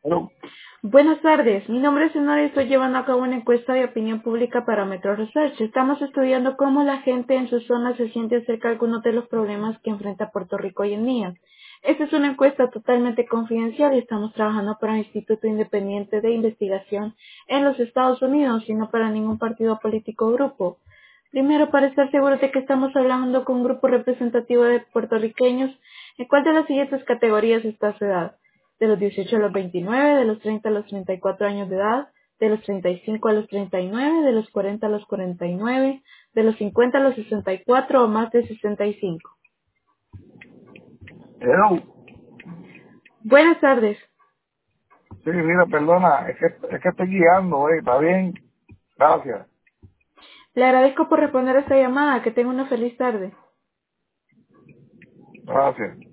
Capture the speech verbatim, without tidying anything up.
Pero, Buenas tardes, mi nombre es Honor y estoy llevando a cabo una encuesta de opinión pública para Metro Research. Estamos estudiando cómo la gente en su zona se siente acerca de algunos de los problemas que enfrenta Puerto Rico hoy en día. Esta es una encuesta totalmente confidencial y estamos trabajando para un instituto independiente de investigación en los Estados Unidos y no para ningún partido político o grupo. Primero, para estar seguros de que estamos hablando con un grupo representativo de puertorriqueños, ¿en cuál de las siguientes categorías está su edad? De los dieciocho a los veintinueve, de los treinta a los treinta y cuatro años de edad, de los treinta y cinco a los treinta y nueve, de los cuarenta a los cuarenta y nueve, de los cincuenta a los sesenta y cuatro o más de sesenta y cinco. pero, Buenas tardes. sí, mira, perdona, es que, es que estoy guiando, eh, está bien, gracias, Le agradezco por responder a esta llamada. Que tenga una feliz tarde. gracias.